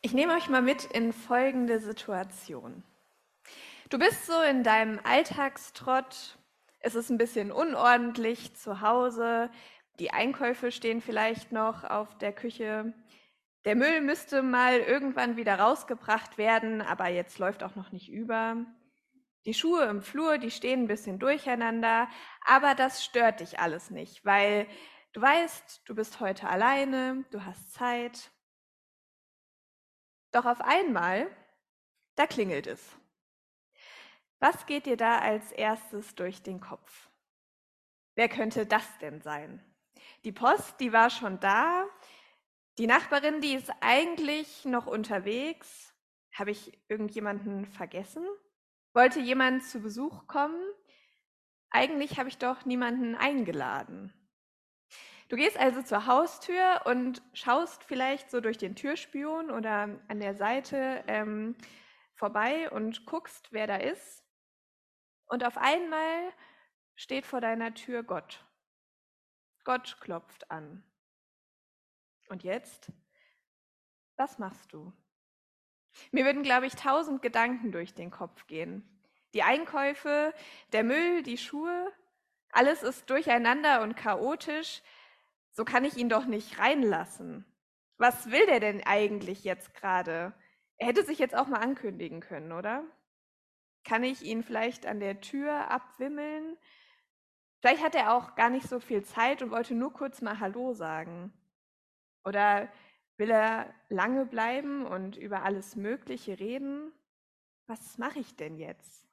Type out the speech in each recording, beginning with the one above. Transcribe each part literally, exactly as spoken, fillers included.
Ich nehme euch mal mit in folgende Situation. Du bist so in deinem Alltagstrott, es ist ein bisschen unordentlich zu Hause, die Einkäufe stehen vielleicht noch auf der Küche. Der Müll müsste mal irgendwann wieder rausgebracht werden, aber jetzt läuft auch noch nicht über. Die Schuhe im Flur, die stehen ein bisschen durcheinander, aber das stört dich alles nicht, weil du weißt, du bist heute alleine, du hast Zeit. Doch auf einmal, da klingelt es. Was geht dir da als erstes durch den Kopf? Wer könnte das denn sein? Die Post, die war schon da. Die Nachbarin, die ist eigentlich noch unterwegs. Habe ich irgendjemanden vergessen? Wollte jemand zu Besuch kommen? Eigentlich habe ich doch niemanden eingeladen. Du gehst also zur Haustür und schaust vielleicht so durch den Türspion oder an der Seite ähm, vorbei und guckst, wer da ist. Und auf einmal steht vor deiner Tür Gott. Gott klopft an. Und jetzt? Was machst du? Mir würden, glaube ich, tausend Gedanken durch den Kopf gehen. Die Einkäufe, der Müll, die Schuhe, alles ist durcheinander und chaotisch. So kann ich ihn doch nicht reinlassen. Was will der denn eigentlich jetzt gerade? Er hätte sich jetzt auch mal ankündigen können, oder? Kann ich ihn vielleicht an der Tür abwimmeln? Vielleicht hat er auch gar nicht so viel Zeit und wollte nur kurz mal Hallo sagen. Oder will er lange bleiben und über alles Mögliche reden? Was mache ich denn jetzt?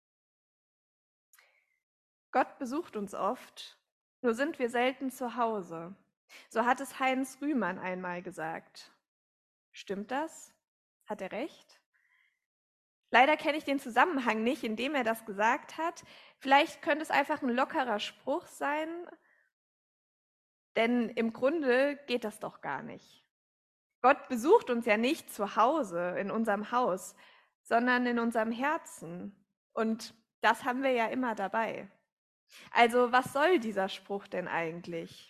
Gott besucht uns oft, nur sind wir selten zu Hause. So hat es Heinz Rühmann einmal gesagt. Stimmt das? Hat er recht? Leider kenne ich den Zusammenhang nicht, in dem er das gesagt hat. Vielleicht könnte es einfach ein lockerer Spruch sein, denn im Grunde geht das doch gar nicht. Gott besucht uns ja nicht zu Hause in unserem Haus, sondern in unserem Herzen. Und das haben wir ja immer dabei. Also was soll dieser Spruch denn eigentlich?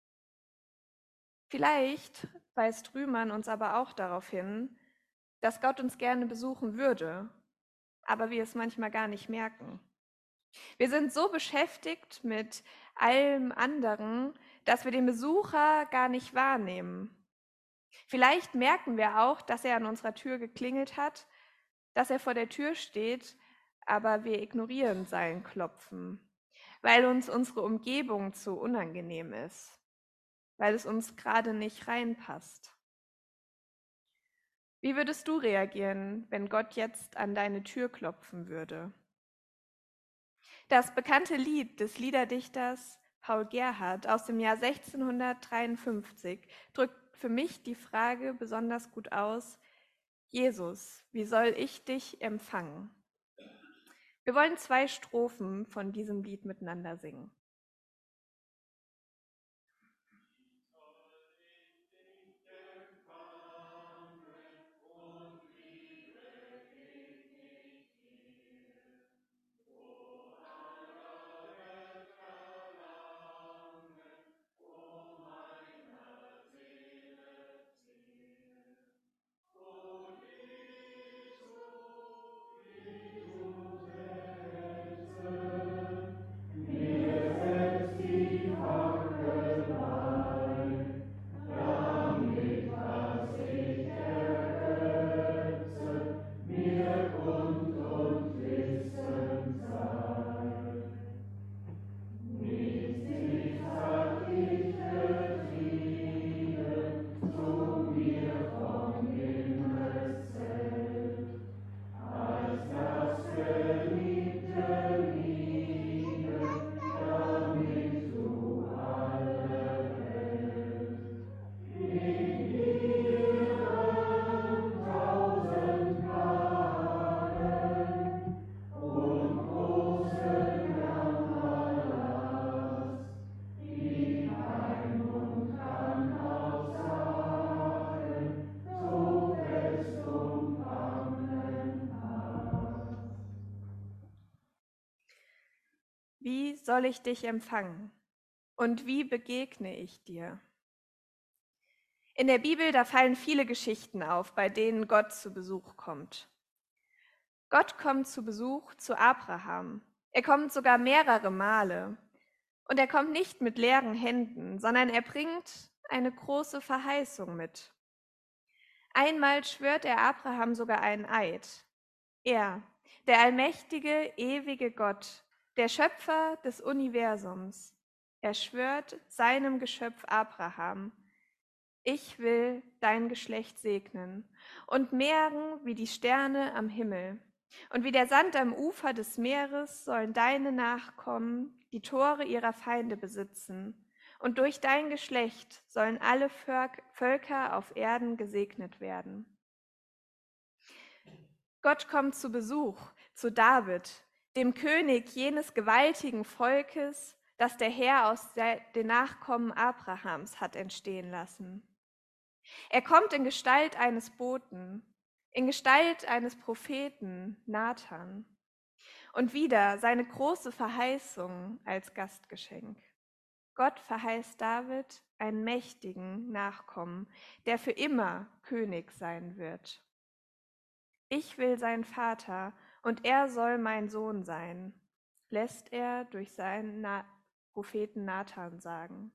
Vielleicht weist Rühmann uns aber auch darauf hin, dass Gott uns gerne besuchen würde, aber wir es manchmal gar nicht merken. Wir sind so beschäftigt mit allem anderen, dass wir den Besucher gar nicht wahrnehmen. Vielleicht merken wir auch, dass er an unserer Tür geklingelt hat, dass er vor der Tür steht, aber wir ignorieren sein Klopfen, weil uns unsere Umgebung zu unangenehm ist, weil es uns gerade nicht reinpasst. Wie würdest du reagieren, wenn Gott jetzt an deine Tür klopfen würde? Das bekannte Lied des Liederdichters Paul Gerhardt aus dem Jahr sechzehnhundertdreiundfünfzig drückt für mich die Frage besonders gut aus: Jesus, wie soll ich dich empfangen? Wir wollen zwei Strophen von diesem Lied miteinander singen. Wie soll ich dich empfangen? Und wie begegne ich dir? In der Bibel, da fallen viele Geschichten auf, bei denen Gott zu Besuch kommt. Gott kommt zu Besuch zu Abraham. Er kommt sogar mehrere Male. Und er kommt nicht mit leeren Händen, sondern er bringt eine große Verheißung mit. Einmal schwört er Abraham sogar einen Eid. Er, der allmächtige, ewige Gott, der Schöpfer des Universums, er schwört seinem Geschöpf Abraham: Ich will dein Geschlecht segnen und mehren wie die Sterne am Himmel. Und wie der Sand am Ufer des Meeres sollen deine Nachkommen die Tore ihrer Feinde besitzen. Und durch dein Geschlecht sollen alle Völker auf Erden gesegnet werden. Gott kommt zu Besuch zu David, dem König jenes gewaltigen Volkes, das der Herr aus den Nachkommen Abrahams hat entstehen lassen. Er kommt in Gestalt eines Boten, in Gestalt eines Propheten Nathan. Und wieder seine große Verheißung als Gastgeschenk. Gott verheißt David einen mächtigen Nachkommen, der für immer König sein wird. Ich will sein Vater und er soll mein Sohn sein, lässt er durch seinen Na- Propheten Nathan sagen.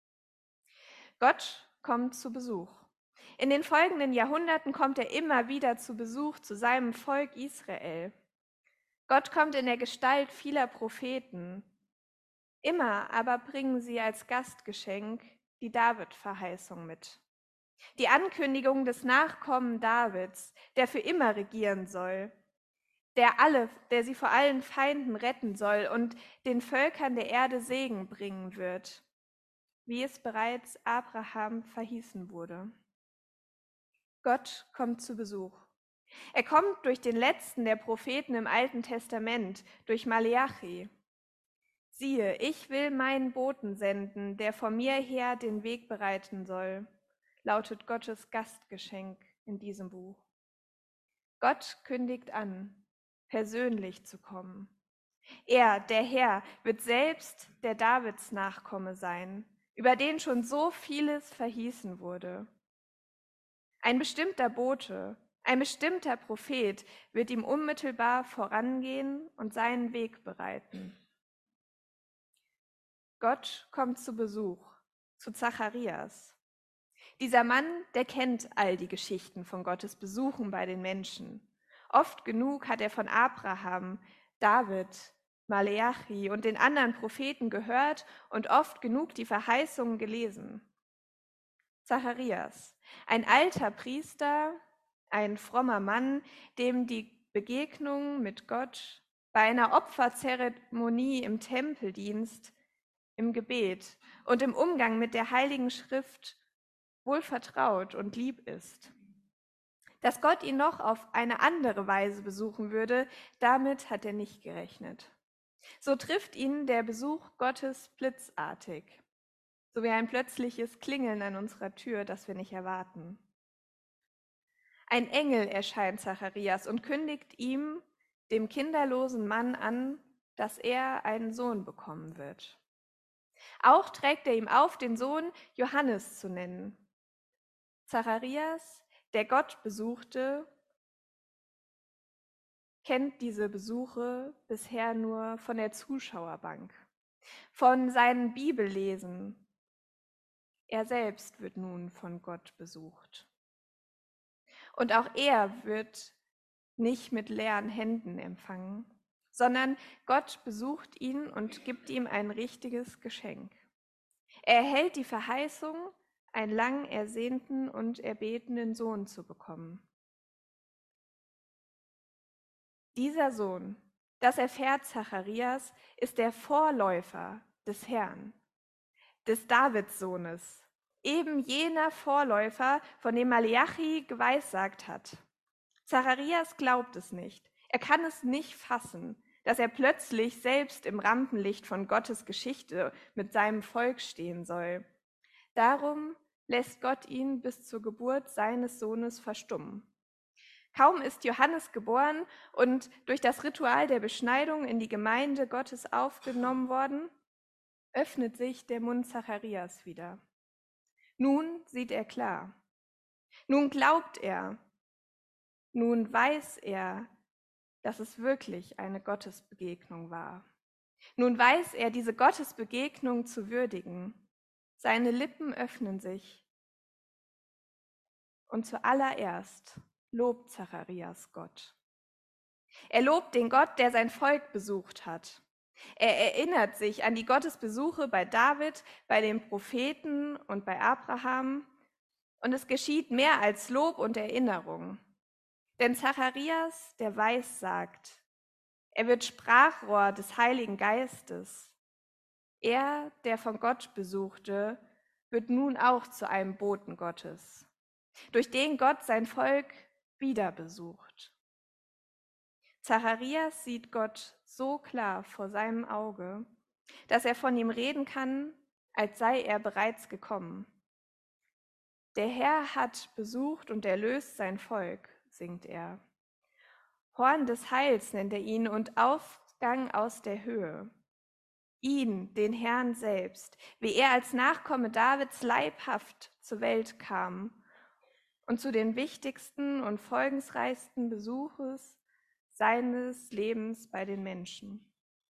Gott kommt zu Besuch. In den folgenden Jahrhunderten kommt er immer wieder zu Besuch zu seinem Volk Israel. Gott kommt in der Gestalt vieler Propheten. Immer aber bringen sie als Gastgeschenk die David-Verheißung mit. Die Ankündigung des Nachkommen Davids, der für immer regieren soll, der alle, der sie vor allen Feinden retten soll und den Völkern der Erde Segen bringen wird, wie es bereits Abraham verheißen wurde. Gott kommt zu Besuch. Er kommt durch den letzten der Propheten im Alten Testament, durch Maleachi. Siehe, ich will meinen Boten senden, der vor mir her den Weg bereiten soll, lautet Gottes Gastgeschenk in diesem Buch. Gott kündigt an, persönlich zu kommen. Er, der Herr, wird selbst der Davids Nachkomme sein, über den schon so vieles verheißen wurde. Ein bestimmter Bote, ein bestimmter Prophet wird ihm unmittelbar vorangehen und seinen Weg bereiten. Gott kommt zu Besuch, zu Zacharias. Dieser Mann, der kennt all die Geschichten von Gottes Besuchen bei den Menschen. Oft genug hat er von Abraham, David, Maleachi und den anderen Propheten gehört und oft genug die Verheißungen gelesen. Zacharias, ein alter Priester, ein frommer Mann, dem die Begegnung mit Gott bei einer Opferzeremonie im Tempeldienst, im Gebet und im Umgang mit der Heiligen Schrift wohl vertraut und lieb ist. Dass Gott ihn noch auf eine andere Weise besuchen würde, damit hat er nicht gerechnet. So trifft ihn der Besuch Gottes blitzartig, so wie ein plötzliches Klingeln an unserer Tür, das wir nicht erwarten. Ein Engel erscheint Zacharias und kündigt ihm, dem kinderlosen Mann, an, dass er einen Sohn bekommen wird. Auch trägt er ihm auf, den Sohn Johannes zu nennen. Zacharias, der Gott besuchte, kennt diese Besuche bisher nur von der Zuschauerbank, von seinen Bibellesen. Er selbst wird nun von Gott besucht. Und auch er wird nicht mit leeren Händen empfangen, sondern Gott besucht ihn und gibt ihm ein richtiges Geschenk. Er erhält die Verheißung, einen lang ersehnten und erbetenen Sohn zu bekommen. Dieser Sohn, das erfährt Zacharias, ist der Vorläufer des Herrn, des Davidssohnes, eben jener Vorläufer, von dem Maleachi geweissagt hat. Zacharias glaubt es nicht. Er kann es nicht fassen, dass er plötzlich selbst im Rampenlicht von Gottes Geschichte mit seinem Volk stehen soll. Darum lässt Gott ihn bis zur Geburt seines Sohnes verstummen. Kaum ist Johannes geboren und durch das Ritual der Beschneidung in die Gemeinde Gottes aufgenommen worden, öffnet sich der Mund Zacharias wieder. Nun sieht er klar. Nun glaubt er. Nun weiß er, dass es wirklich eine Gottesbegegnung war. Nun weiß er, diese Gottesbegegnung zu würdigen. Seine Lippen öffnen sich. Und zuallererst lobt Zacharias Gott. Er lobt den Gott, der sein Volk besucht hat. Er erinnert sich an die Gottesbesuche bei David, bei den Propheten und bei Abraham. Und es geschieht mehr als Lob und Erinnerung. Denn Zacharias, der Weissagt, er wird Sprachrohr des Heiligen Geistes. Er, der von Gott besuchte, wird nun auch zu einem Boten Gottes, durch den Gott sein Volk wieder besucht. Zacharias sieht Gott so klar vor seinem Auge, dass er von ihm reden kann, als sei er bereits gekommen. Der Herr hat besucht und erlöst sein Volk, singt er. Horn des Heils nennt er ihn und Aufgang aus der Höhe. Ihn, den Herrn selbst, wie er als Nachkomme Davids leibhaft zur Welt kam und zu den wichtigsten und folgensreichsten Besuches seines Lebens bei den Menschen.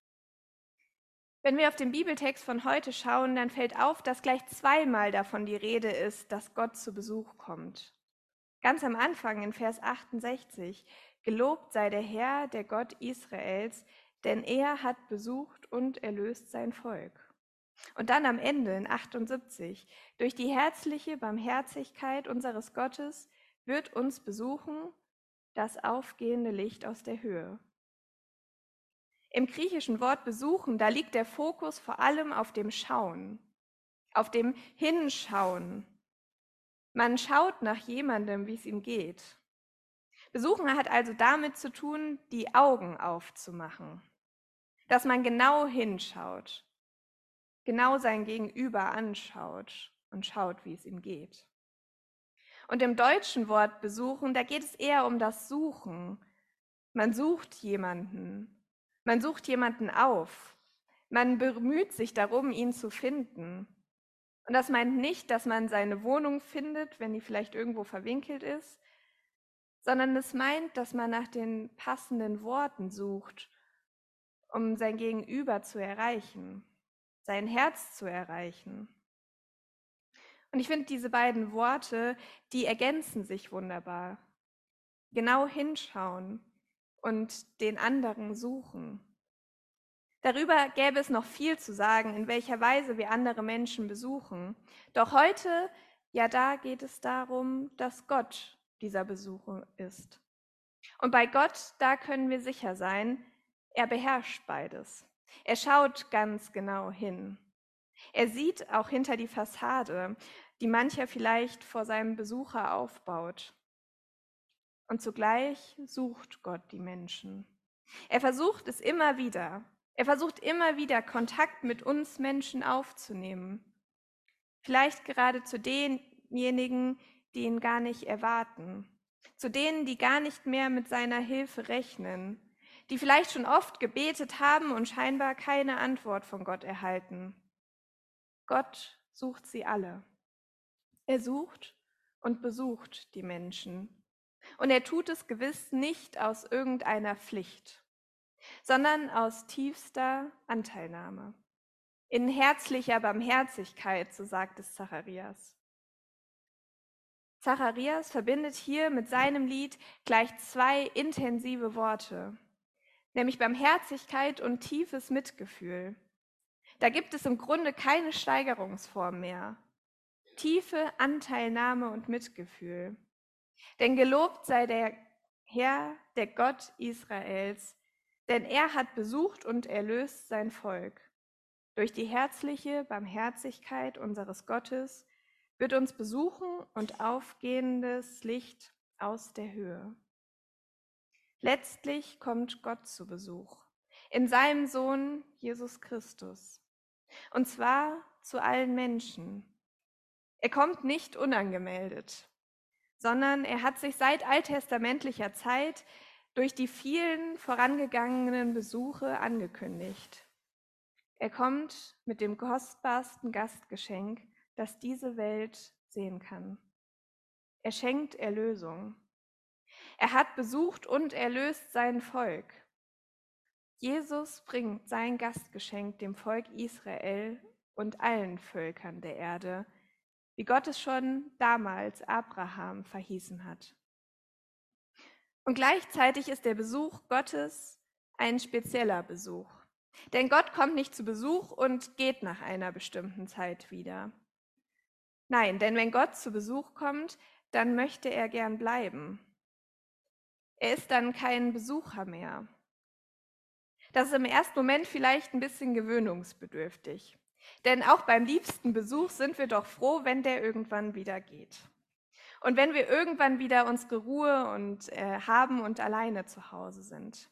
Wenn wir auf den Bibeltext von heute schauen, dann fällt auf, dass gleich zweimal davon die Rede ist, dass Gott zu Besuch kommt. Ganz am Anfang in Vers achtundsechzig, gelobt sei der Herr, der Gott Israels, denn er hat besucht und erlöst sein Volk. Und dann am Ende in achtundsiebzig, durch die herzliche Barmherzigkeit unseres Gottes wird uns besuchen das aufgehende Licht aus der Höhe. Im griechischen Wort besuchen, da liegt der Fokus vor allem auf dem Schauen, auf dem Hinschauen. Man schaut nach jemandem, wie es ihm geht. Besuchen hat also damit zu tun, die Augen aufzumachen, dass man genau hinschaut, genau sein Gegenüber anschaut und schaut, wie es ihm geht. Und im deutschen Wort besuchen, da geht es eher um das Suchen. Man sucht jemanden, man sucht jemanden auf, man bemüht sich darum, ihn zu finden. Und das meint nicht, dass man seine Wohnung findet, wenn die vielleicht irgendwo verwinkelt ist, sondern es meint, dass man nach den passenden Worten sucht, um sein Gegenüber zu erreichen, sein Herz zu erreichen. Und ich finde, diese beiden Worte, die ergänzen sich wunderbar. Genau hinschauen und den anderen suchen. Darüber gäbe es noch viel zu sagen, in welcher Weise wir andere Menschen besuchen. Doch heute, ja, da geht es darum, dass Gott dieser Besucher ist. Und bei Gott, da können wir sicher sein, er beherrscht beides. Er schaut ganz genau hin. Er sieht auch hinter die Fassade, die mancher vielleicht vor seinem Besucher aufbaut. Und zugleich sucht Gott die Menschen. Er versucht es immer wieder. Er versucht immer wieder, Kontakt mit uns Menschen aufzunehmen. Vielleicht gerade zu denjenigen, die ihn gar nicht erwarten. Zu denen, die gar nicht mehr mit seiner Hilfe rechnen. Die vielleicht schon oft gebetet haben und scheinbar keine Antwort von Gott erhalten. Gott sucht sie alle. Er sucht und besucht die Menschen. Und er tut es gewiss nicht aus irgendeiner Pflicht, sondern aus tiefster Anteilnahme. In herzlicher Barmherzigkeit, so sagt es Zacharias. Zacharias verbindet hier mit seinem Lied gleich zwei intensive Worte, nämlich Barmherzigkeit und tiefes Mitgefühl. Da gibt es im Grunde keine Steigerungsform mehr. Tiefe Anteilnahme und Mitgefühl. Denn gelobt sei der Herr, der Gott Israels, denn er hat besucht und erlöst sein Volk. Durch die herzliche Barmherzigkeit unseres Gottes wird uns besuchen und aufgehendes Licht aus der Höhe. Letztlich kommt Gott zu Besuch, in seinem Sohn Jesus Christus, und zwar zu allen Menschen. Er kommt nicht unangemeldet, sondern er hat sich seit alttestamentlicher Zeit durch die vielen vorangegangenen Besuche angekündigt. Er kommt mit dem kostbarsten Gastgeschenk, das diese Welt sehen kann. Er schenkt Erlösung. Er hat besucht und erlöst sein Volk. Jesus bringt sein Gastgeschenk dem Volk Israel und allen Völkern der Erde, wie Gott es schon damals Abraham verheißen hat. Und gleichzeitig ist der Besuch Gottes ein spezieller Besuch. Denn Gott kommt nicht zu Besuch und geht nach einer bestimmten Zeit wieder. Nein, denn wenn Gott zu Besuch kommt, dann möchte er gern bleiben. Er ist dann kein Besucher mehr. Das ist im ersten Moment vielleicht ein bisschen gewöhnungsbedürftig. Denn auch beim liebsten Besuch sind wir doch froh, wenn der irgendwann wieder geht. Und wenn wir irgendwann wieder unsere Ruhe und äh, haben und alleine zu Hause sind.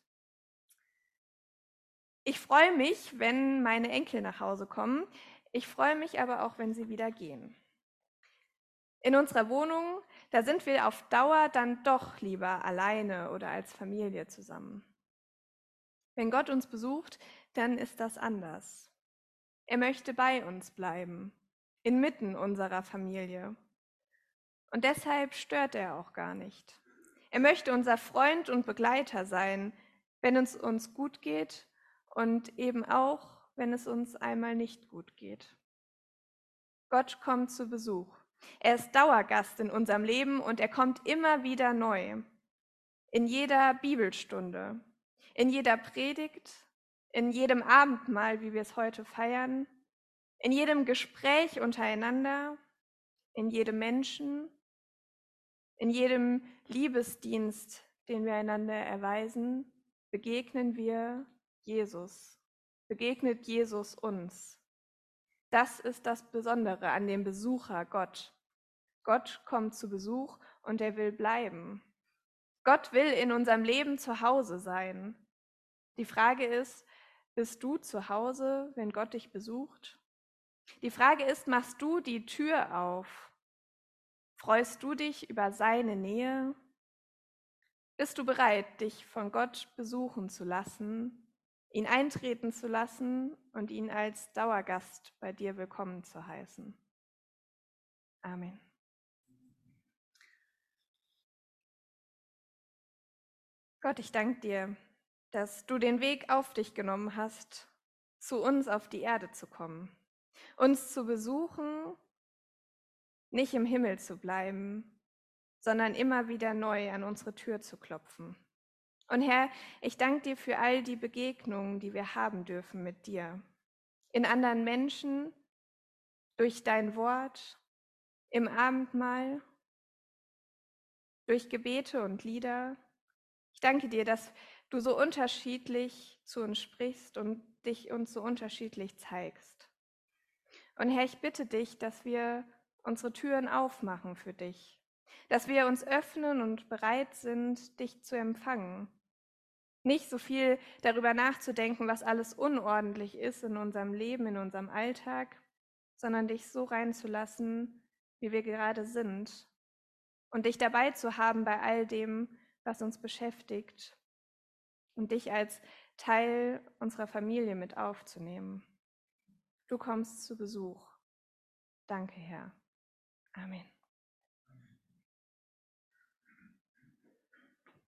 Ich freue mich, wenn meine Enkel nach Hause kommen. Ich freue mich aber auch, wenn sie wieder gehen. In unserer Wohnung, da sind wir auf Dauer dann doch lieber alleine oder als Familie zusammen. Wenn Gott uns besucht, dann ist das anders. Er möchte bei uns bleiben, inmitten unserer Familie. Und deshalb stört er auch gar nicht. Er möchte unser Freund und Begleiter sein, wenn es uns gut geht und eben auch, wenn es uns einmal nicht gut geht. Gott kommt zu Besuch. Er ist Dauergast in unserem Leben und er kommt immer wieder neu. In jeder Bibelstunde, in jeder Predigt, in jedem Abendmahl, wie wir es heute feiern, in jedem Gespräch untereinander, in jedem Menschen, in jedem Liebesdienst, den wir einander erweisen, begegnen wir Jesus, begegnet Jesus uns. Das ist das Besondere an dem Besucher Gott. Gott kommt zu Besuch und er will bleiben. Gott will in unserem Leben zu Hause sein. Die Frage ist, bist du zu Hause, wenn Gott dich besucht? Die Frage ist, machst du die Tür auf? Freust du dich über seine Nähe? Bist du bereit, dich von Gott besuchen zu lassen, ihn eintreten zu lassen und ihn als Dauergast bei dir willkommen zu heißen? Amen. Gott, ich danke dir, dass du den Weg auf dich genommen hast, zu uns auf die Erde zu kommen, uns zu besuchen, nicht im Himmel zu bleiben, sondern immer wieder neu an unsere Tür zu klopfen. Und Herr, ich danke dir für all die Begegnungen, die wir haben dürfen mit dir, in anderen Menschen, durch dein Wort, im Abendmahl, durch Gebete und Lieder. Ich danke dir, dass du so unterschiedlich zu uns sprichst und dich uns so unterschiedlich zeigst. Und Herr, ich bitte dich, dass wir unsere Türen aufmachen für dich, dass wir uns öffnen und bereit sind, dich zu empfangen. Nicht so viel darüber nachzudenken, was alles unordentlich ist in unserem Leben, in unserem Alltag, sondern dich so reinzulassen, wie wir gerade sind. Und dich dabei zu haben bei all dem, was uns beschäftigt. Und dich als Teil unserer Familie mit aufzunehmen. Du kommst zu Besuch. Danke, Herr. Amen.